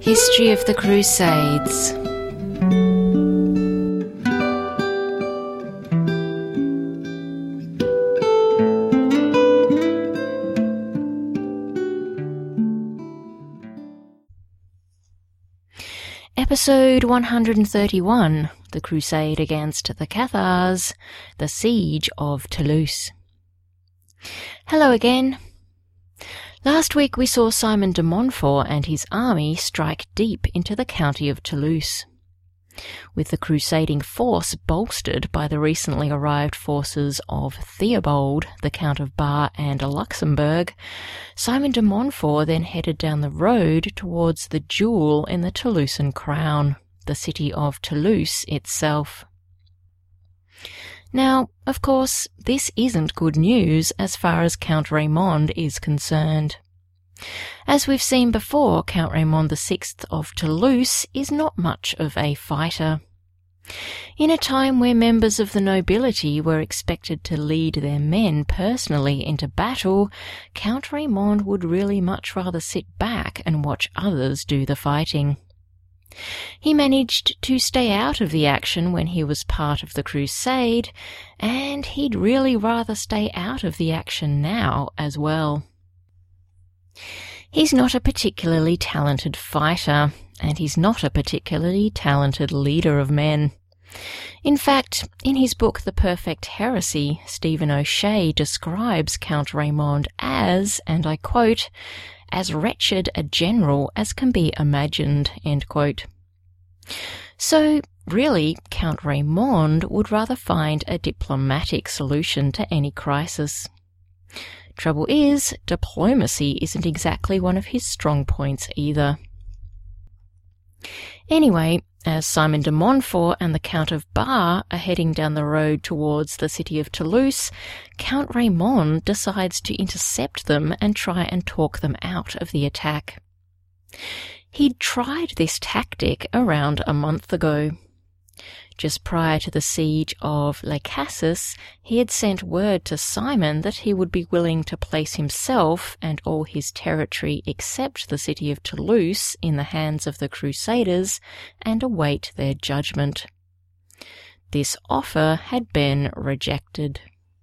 History of the Crusades. Episode 131, The Crusade Against the Cathars, The Siege of Toulouse. Hello again. Last week we saw Simon de Montfort and his army strike deep into the county of Toulouse. With the crusading force bolstered by the recently arrived forces of Theobald, the Count of Bar and Luxembourg, Simon de Montfort then headed down the road towards the jewel in the Toulousan crown, the city of Toulouse itself. Now, of course, this isn't good news as far as Count Raymond is concerned. As we've seen before, Count Raymond VI of Toulouse is not much of a fighter. In a time where members of the nobility were expected to lead their men personally into battle, Count Raymond would really much rather sit back and watch others do the fighting. He managed to stay out of the action when he was part of the crusade, and he'd really rather stay out of the action now as well. He's not a particularly talented fighter, and he's not a particularly talented leader of men. In fact, in his book The Perfect Heresy, Stephen O'Shea describes Count Raymond as, and I quote, "as wretched a general as can be imagined," end quote. So, really, Count Raymond would rather find a diplomatic solution to any crisis. Trouble is, diplomacy isn't exactly one of his strong points either. Anyway, as Simon de Montfort and the Count of Bar are heading down the road towards the city of Toulouse, Count Raymond decides to intercept them and try and talk them out of the attack. He'd tried this tactic around a month ago. Just prior to the siege of Les Casses, he had sent word to Simon that he would be willing to place himself and all his territory except the city of Toulouse in the hands of the Crusaders and await their judgment. This offer had been rejected.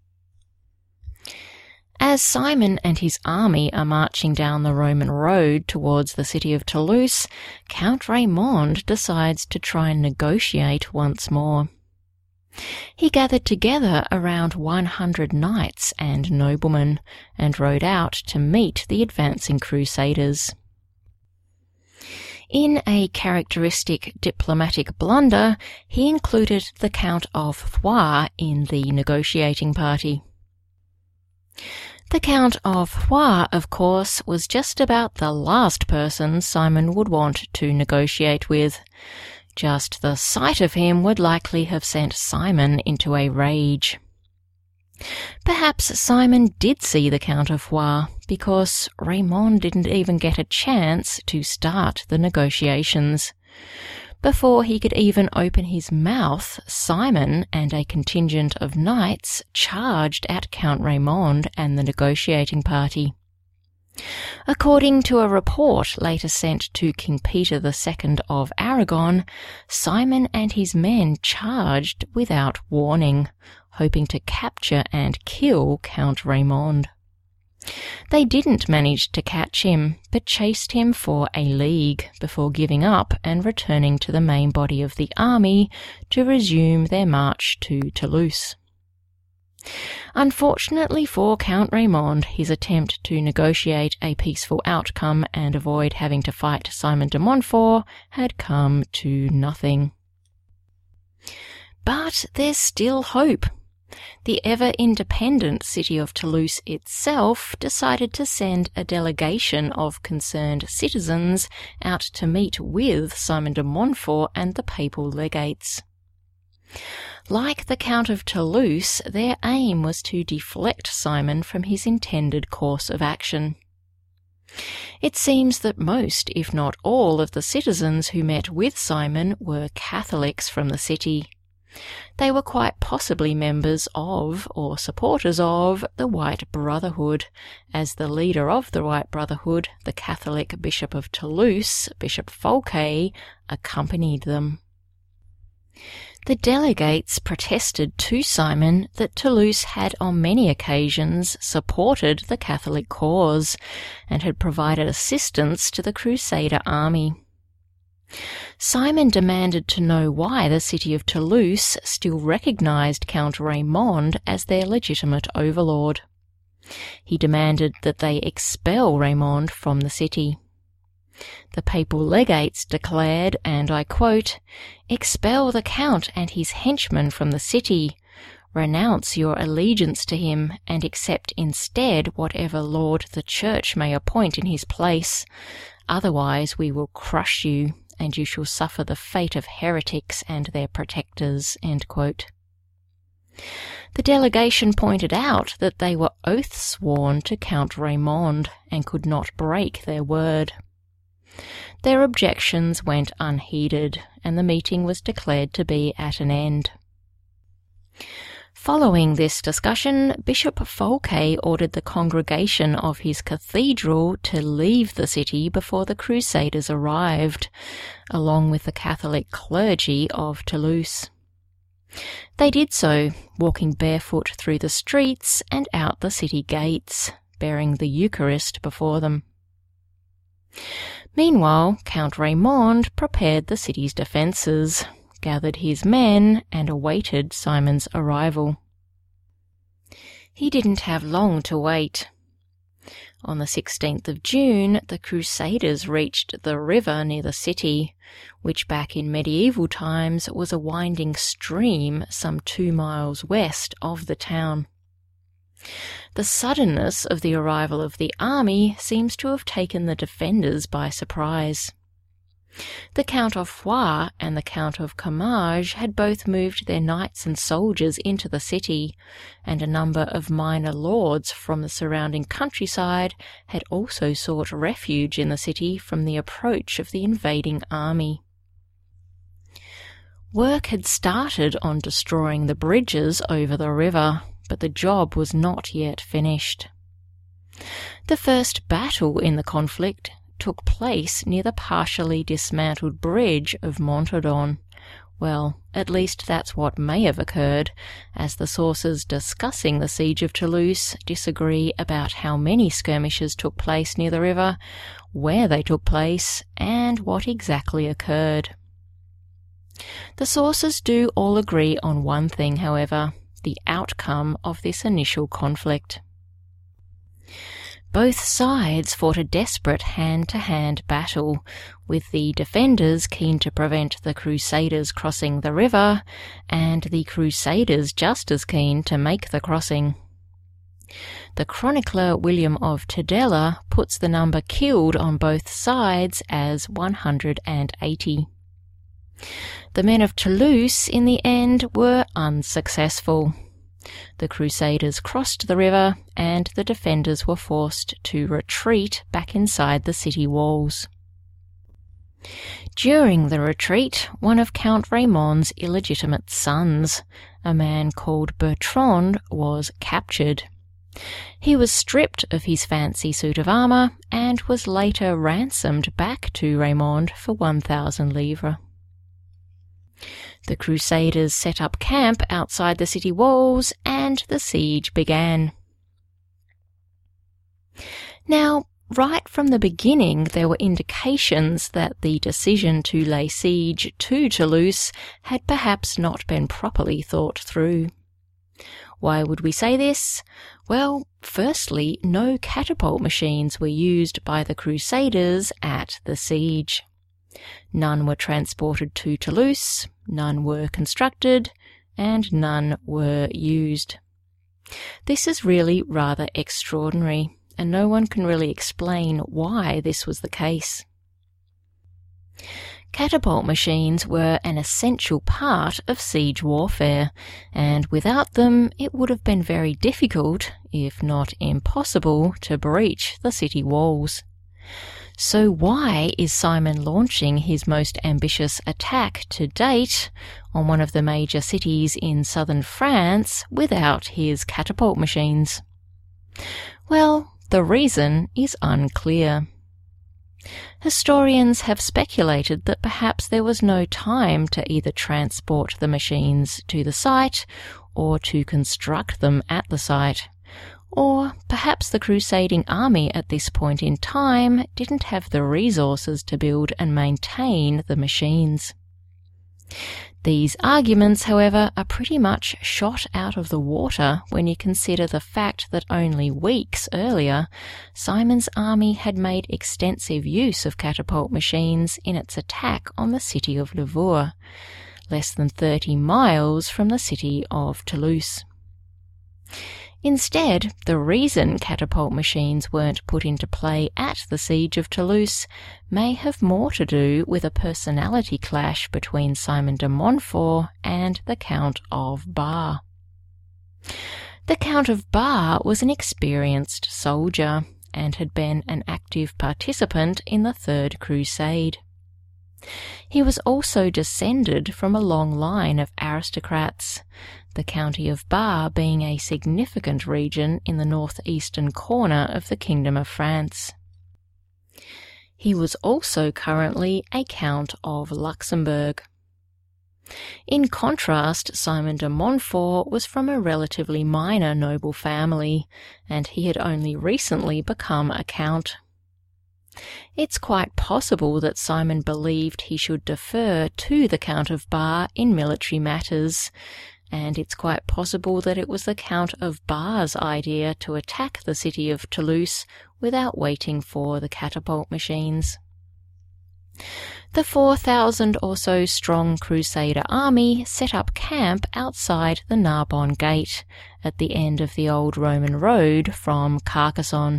As Simon and his army are marching down the Roman road towards the city of Toulouse, Count Raymond decides to try and negotiate once more. He gathered together around 100 knights and noblemen and rode out to meet the advancing crusaders. In a characteristic diplomatic blunder, he included the Count of Foix in the negotiating party. The Count of Foix, of course, was just about the last person Simon would want to negotiate with. Just the sight of him would likely have sent Simon into a rage. Perhaps Simon did see the Count of Foix, because Raymond didn't even get a chance to start the negotiations. Before he could even open his mouth, Simon and a contingent of knights charged at Count Raymond and the negotiating party. According to a report later sent to King Peter II of Aragon, Simon and his men charged without warning, hoping to capture and kill Count Raymond. They didn't manage to catch him, but chased him for a league before giving up and returning to the main body of the army to resume their march to Toulouse. Unfortunately for Count Raymond, his attempt to negotiate a peaceful outcome and avoid having to fight Simon de Montfort had come to nothing. But there's still hope. The ever-independent city of Toulouse itself decided to send a delegation of concerned citizens out to meet with Simon de Montfort and the papal legates. Like the Count of Toulouse, their aim was to deflect Simon from his intended course of action. It seems that most, if not all, of the citizens who met with Simon were Catholics from the city. They were quite possibly members of, or supporters of, the White Brotherhood, as the leader of the White Brotherhood, the Catholic Bishop of Toulouse, Bishop Fouquet, accompanied them. The delegates protested to Simon that Toulouse had on many occasions supported the Catholic cause and had provided assistance to the Crusader army. Simon demanded to know why the city of Toulouse still recognized Count Raymond as their legitimate overlord. He demanded that they expel Raymond from the city. The papal legates declared, and I quote, "Expel the Count and his henchmen from the city. Renounce your allegiance to him, and accept instead whatever lord the Church may appoint in his place. Otherwise we will crush you, and you shall suffer the fate of heretics and their protectors." End quote. The delegation pointed out that they were oath-sworn to Count Raymond and could not break their word. Their objections went unheeded, and the meeting was declared to be at an end. Following this discussion, Bishop Fouquet ordered the congregation of his cathedral to leave the city before the Crusaders arrived, along with the Catholic clergy of Toulouse. They did so, walking barefoot through the streets and out the city gates, bearing the Eucharist before them. Meanwhile, Count Raymond prepared the city's defences, gathered his men, and awaited Simon's arrival. He didn't have long to wait. On the 16th of June, the Crusaders reached the river near the city, which back in medieval times was a winding stream some 2 miles west of the town. The suddenness of the arrival of the army seems to have taken the defenders by surprise. The Count of Foix and the Count of Comminges had both moved their knights and soldiers into the city, and a number of minor lords from the surrounding countryside had also sought refuge in the city from the approach of the invading army. Work had started on destroying the bridges over the river, but the job was not yet finished. The first battle in the conflict took place near the partially dismantled bridge of Montauban. Well, at least that's what may have occurred, as the sources discussing the siege of Toulouse disagree about how many skirmishes took place near the river, where they took place, and what exactly occurred. The sources do all agree on one thing, however: the outcome of this initial conflict. Both sides fought a desperate hand-to-hand battle, with the defenders keen to prevent the Crusaders crossing the river, and the Crusaders just as keen to make the crossing. The chronicler William of Tudela puts the number killed on both sides as 180. The men of Toulouse, in the end, were unsuccessful. The Crusaders crossed the river, and the defenders were forced to retreat back inside the city walls. During the retreat, one of Count Raymond's illegitimate sons, a man called Bertrand, was captured. He was stripped of his fancy suit of armour, and was later ransomed back to Raymond for 1,000 livres. The Crusaders set up camp outside the city walls, and the siege began. Now, right from the beginning, there were indications that the decision to lay siege to Toulouse had perhaps not been properly thought through. Why would we say this? Well, firstly, no catapult machines were used by the Crusaders at the siege. None were transported to Toulouse, none were constructed, and none were used. This is really rather extraordinary, and no one can really explain why this was the case. Catapult machines were an essential part of siege warfare, and without them it would have been very difficult, if not impossible, to breach the city walls. So why is Simon launching his most ambitious attack to date on one of the major cities in southern France without his catapult machines? Well, the reason is unclear. Historians have speculated that perhaps there was no time to either transport the machines to the site or to construct them at the site. Or perhaps the crusading army at this point in time didn't have the resources to build and maintain the machines. These arguments, however, are pretty much shot out of the water when you consider the fact that only weeks earlier, Simon's army had made extensive use of catapult machines in its attack on the city of Lavaur, less than 30 miles from the city of Toulouse. Instead, the reason catapult machines weren't put into play at the siege of Toulouse may have more to do with a personality clash between Simon de Montfort and the Count of Bar. The Count of Bar was an experienced soldier and had been an active participant in the Third Crusade. He was also descended from a long line of aristocrats, the county of Bar being a significant region in the northeastern corner of the Kingdom of France. He was also currently a Count of Luxembourg. In contrast, Simon de Montfort was from a relatively minor noble family, and he had only recently become a count. It's quite possible that Simon believed he should defer to the Count of Bar in military matters, and it's quite possible that it was the Count of Bar's idea to attack the city of Toulouse without waiting for the catapult machines. The 4,000 or so strong Crusader army set up camp outside the Narbonne Gate at the end of the old Roman road from Carcassonne.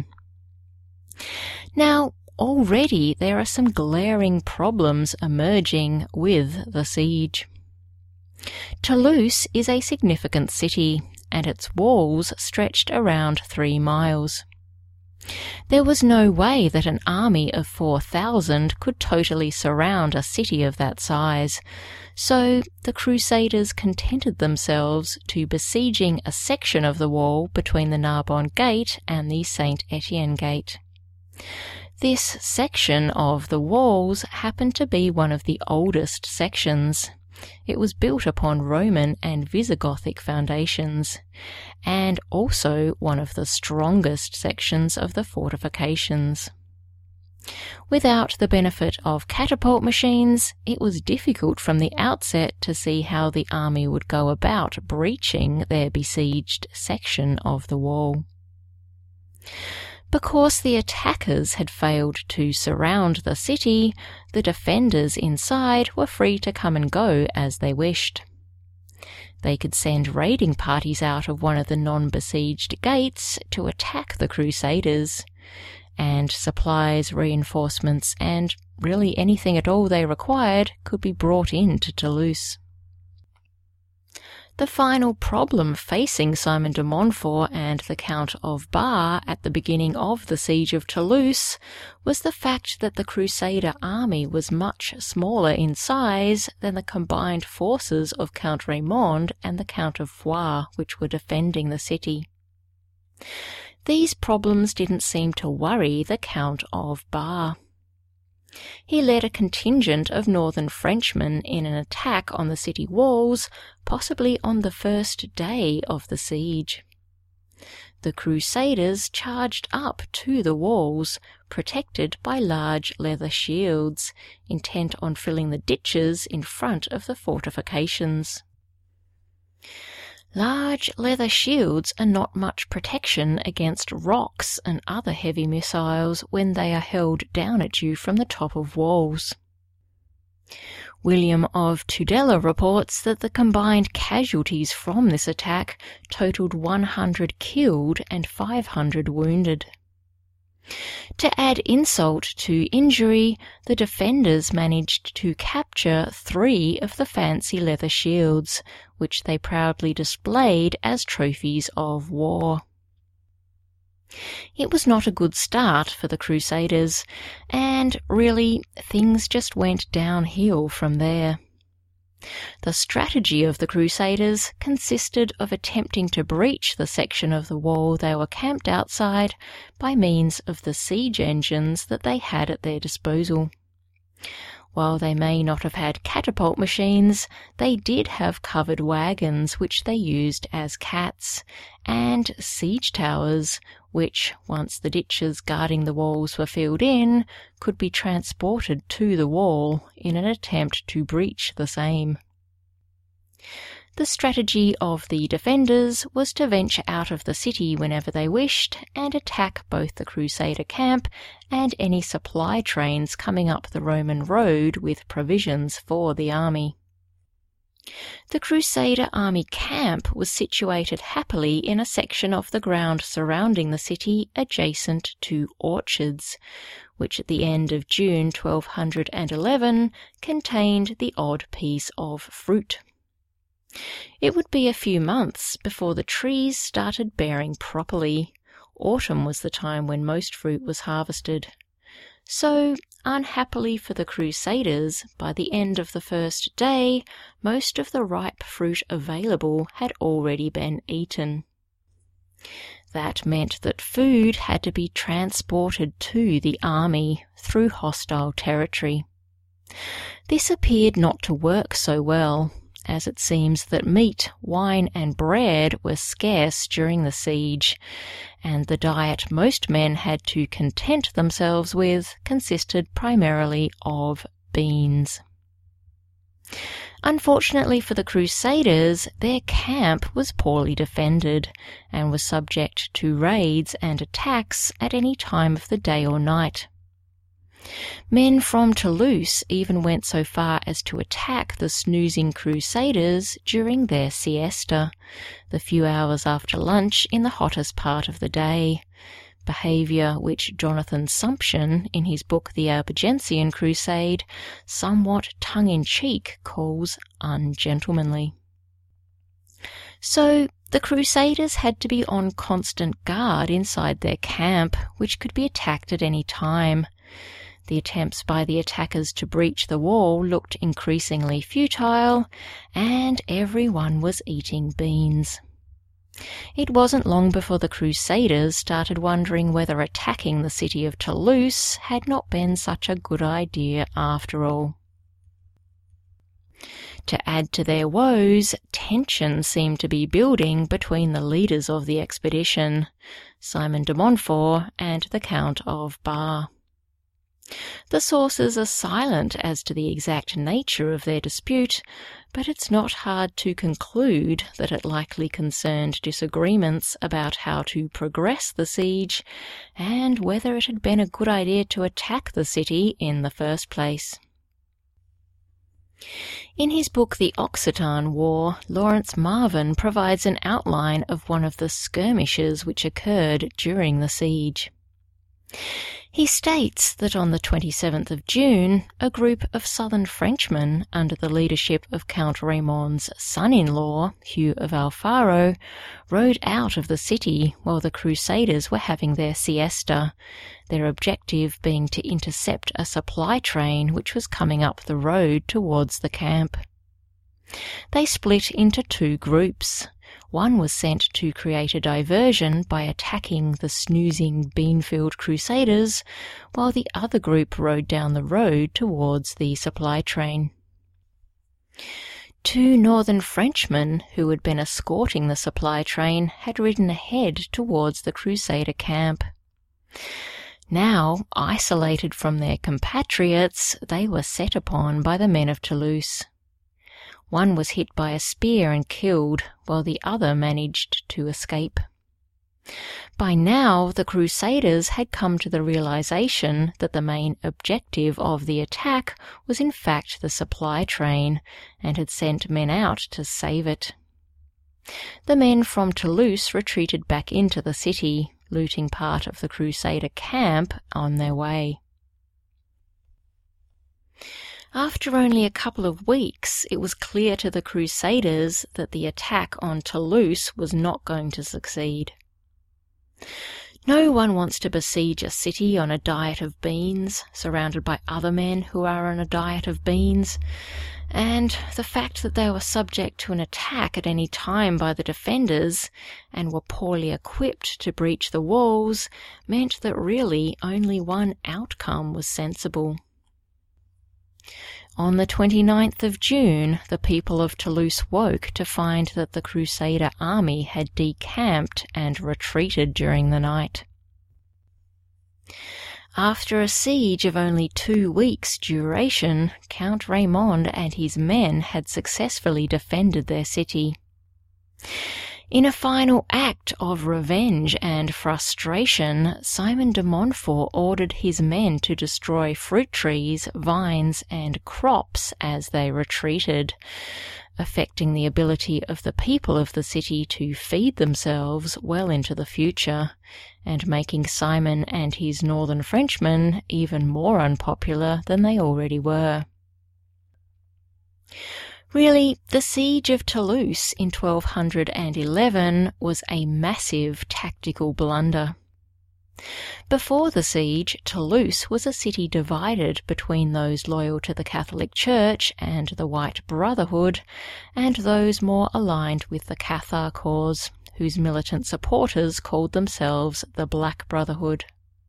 Now, already there are some glaring problems emerging with the siege. Toulouse is a significant city, and its walls stretched around 3 miles. There was no way that an army of 4,000 could totally surround a city of that size, so the Crusaders contented themselves to besieging a section of the wall between the Narbonne Gate and the Saint-Etienne Gate. This section of the walls happened to be one of the oldest sections. It was built upon Roman and Visigothic foundations, and also one of the strongest sections of the fortifications. Without the benefit of catapult machines, it was difficult from the outset to see how the army would go about breaching their besieged section of the wall. Because the attackers had failed to surround the city, the defenders inside were free to come and go as they wished. They could send raiding parties out of one of the non-besieged gates to attack the Crusaders, and supplies, reinforcements, and really anything at all they required could be brought in to Toulouse. The final problem facing Simon de Montfort and the Count of Bar at the beginning of the siege of Toulouse was the fact that the Crusader army was much smaller in size than the combined forces of Count Raymond and the Count of Foix, which were defending the city. These problems didn't seem to worry the Count of Bar. He led a contingent of northern Frenchmen in an attack on the city walls, possibly on the first day of the siege. The Crusaders charged up to the walls, protected by large leather shields, intent on filling the ditches in front of the fortifications. Large leather shields are not much protection against rocks and other heavy missiles when they are held down at you from the top of walls. William of Tudela reports that the combined casualties from this attack totaled 100 killed and 500 wounded. To add insult to injury, the defenders managed to capture 3 of the fancy leather shields, which they proudly displayed as trophies of war. It was not a good start for the Crusaders, and really things just went downhill from there. The strategy of the Crusaders consisted of attempting to breach the section of the wall they were camped outside by means of the siege engines that they had at their disposal. While they may not have had catapult machines, they did have covered wagons which they used as cats, and siege towers which, once the ditches guarding the walls were filled in, could be transported to the wall in an attempt to breach the same. The strategy of the defenders was to venture out of the city whenever they wished and attack both the Crusader camp and any supply trains coming up the Roman road with provisions for the army. The Crusader army camp was situated happily in a section of the ground surrounding the city adjacent to orchards, which at the end of June 1211 contained the odd piece of fruit. It would be a few months before the trees started bearing properly. Autumn was the time when most fruit was harvested. So, unhappily for the Crusaders, by the end of the first day, most of the ripe fruit available had already been eaten. That meant that food had to be transported to the army through hostile territory. This appeared not to work so well, as it seems that meat, wine, and bread were scarce during the siege, and the diet most men had to content themselves with consisted primarily of beans. Unfortunately for the Crusaders, their camp was poorly defended and was subject to raids and attacks at any time of the day or night. Men from Toulouse even went so far as to attack the snoozing Crusaders during their siesta, the few hours after lunch in the hottest part of the day, behaviour which Jonathan Sumption, in his book The Albigensian Crusade, somewhat tongue-in-cheek calls ungentlemanly. So the Crusaders had to be on constant guard inside their camp, which could be attacked at any time. The attempts by the attackers to breach the wall looked increasingly futile, and everyone was eating beans. It wasn't long before the Crusaders started wondering whether attacking the city of Toulouse had not been such a good idea after all. To add to their woes, tension seemed to be building between the leaders of the expedition, Simon de Montfort and the Count of Bar. The sources are silent as to the exact nature of their dispute, but it's not hard to conclude that it likely concerned disagreements about how to progress the siege and whether it had been a good idea to attack the city in the first place. In his book The Occitan War, Lawrence Marvin provides an outline of one of the skirmishes which occurred during the siege. He states that on the 27th of June, a group of southern Frenchmen, under the leadership of Count Raymond's son-in-law, Hugh of Alfaro, rode out of the city while the Crusaders were having their siesta, their objective being to intercept a supply train which was coming up the road towards the camp. They split into two groups. One was sent to create a diversion by attacking the snoozing bean-filled Crusaders, while the other group rode down the road towards the supply train. Two northern Frenchmen who had been escorting the supply train had ridden ahead towards the Crusader camp. Now, isolated from their compatriots, they were set upon by the men of Toulouse. One was hit by a spear and killed, while the other managed to escape. By now, the Crusaders had come to the realization that the main objective of the attack was in fact the supply train, and had sent men out to save it. The men from Toulouse retreated back into the city, looting part of the Crusader camp on their way. After only a couple of weeks, it was clear to the Crusaders that the attack on Toulouse was not going to succeed. No one wants to besiege a city on a diet of beans, surrounded by other men who are on a diet of beans, and the fact that they were subject to an attack at any time by the defenders and were poorly equipped to breach the walls meant that really only one outcome was sensible. On the 29th of June, the people of Toulouse woke to find that the Crusader army had decamped and retreated during the night. After a siege of only 2 weeks' duration, Count Raymond and his men had successfully defended their city. In a final act of revenge and frustration, Simon de Montfort ordered his men to destroy fruit trees, vines, and crops as they retreated, affecting the ability of the people of the city to feed themselves well into the future, and making Simon and his northern Frenchmen even more unpopular than they already were. Really, the siege of Toulouse in 1211 was a massive tactical blunder. Before the siege, Toulouse was a city divided between those loyal to the Catholic Church and the White Brotherhood, and those more aligned with the Cathar cause, whose militant supporters called themselves the Black Brotherhood.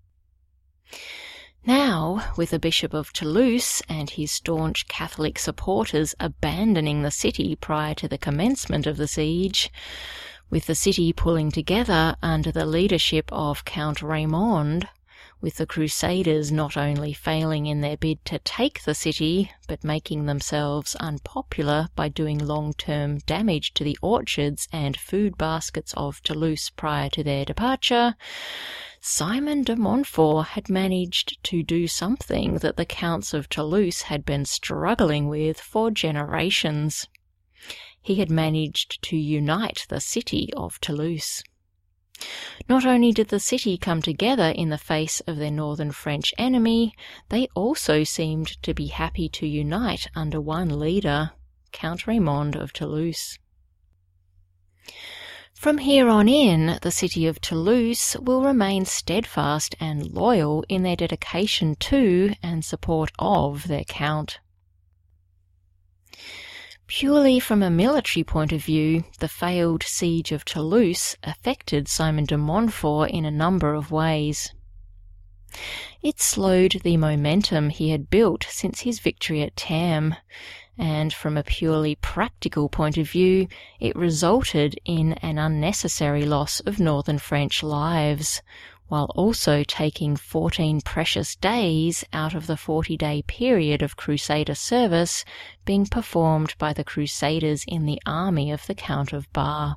Now, with the Bishop of Toulouse and his staunch Catholic supporters abandoning the city prior to the commencement of the siege, with the city pulling together under the leadership of Count Raymond, with the Crusaders not only failing in their bid to take the city, but making themselves unpopular by doing long-term damage to the orchards and food baskets of Toulouse prior to their departure, Simon de Montfort had managed to do something that the Counts of Toulouse had been struggling with for generations. He had managed to unite the city of Toulouse. Not only did the city come together in the face of their northern French enemy, they also seemed to be happy to unite under one leader, Count Raymond of Toulouse. From here on in, the city of Toulouse will remain steadfast and loyal in their dedication to and support of their count. Purely from a military point of view, the failed siege of Toulouse affected Simon de Montfort in a number of ways. It slowed the momentum he had built since his victory at Tarbes, and from a purely practical point of view, it resulted in an unnecessary loss of northern French lives, while also taking 14 precious days out of the 40-day period of Crusader service being performed by the Crusaders in the army of the Count of Bar.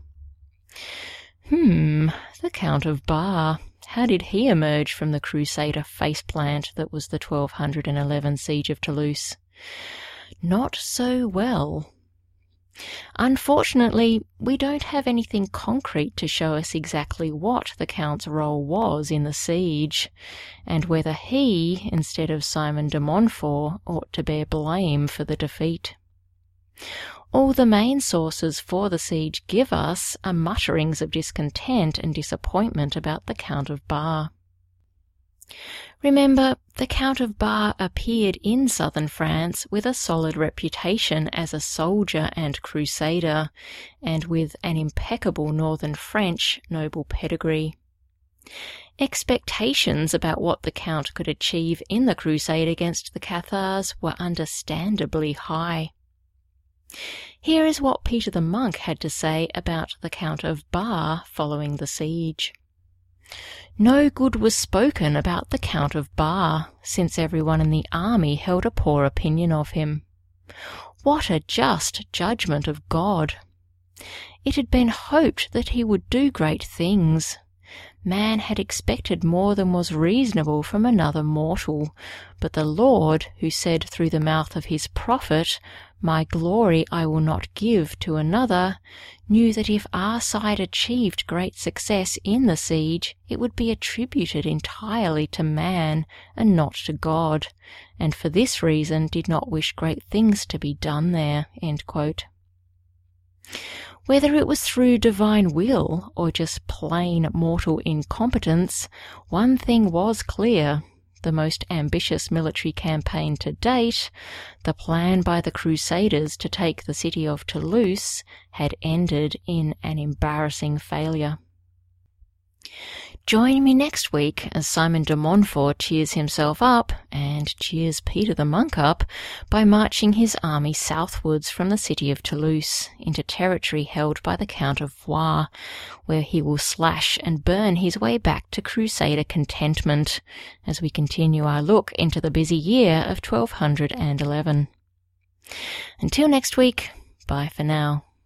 The Count of Bar. How did he emerge from the Crusader faceplant that was the 1211 siege of Toulouse? Not so well. Unfortunately, we don't have anything concrete to show us exactly what the Count's role was in the siege, and whether he, instead of Simon de Montfort, ought to bear blame for the defeat. All the main sources for the siege give us are mutterings of discontent and disappointment about the Count of Bar. Remember, the Count of Bar appeared in southern France with a solid reputation as a soldier and crusader, and with an impeccable northern French noble pedigree. Expectations about what the Count could achieve in the crusade against the Cathars were understandably high. Here is what Peter the Monk had to say about the Count of Bar following the siege. No good was spoken about the Count of Bar, since everyone in the army held a poor opinion of him. What a just judgment of God! It had been hoped that he would do great things. Man had expected more than was reasonable from another mortal, but the Lord, who said through the mouth of his prophet, "My glory I will not give to another," knew that if our side achieved great success in the siege, it would be attributed entirely to man and not to God, and for this reason did not wish great things to be done there." End quote. Whether it was through divine will or just plain mortal incompetence, one thing was clear. The most ambitious military campaign to date, the plan by the Crusaders to take the city of Toulouse, had ended in an embarrassing failure. Join me next week as Simon de Montfort cheers himself up and cheers Peter the Monk up by marching his army southwards from the city of Toulouse into territory held by the Count of Foix, where he will slash and burn his way back to Crusader contentment as we continue our look into the busy year of 1211. Until next week, bye for now.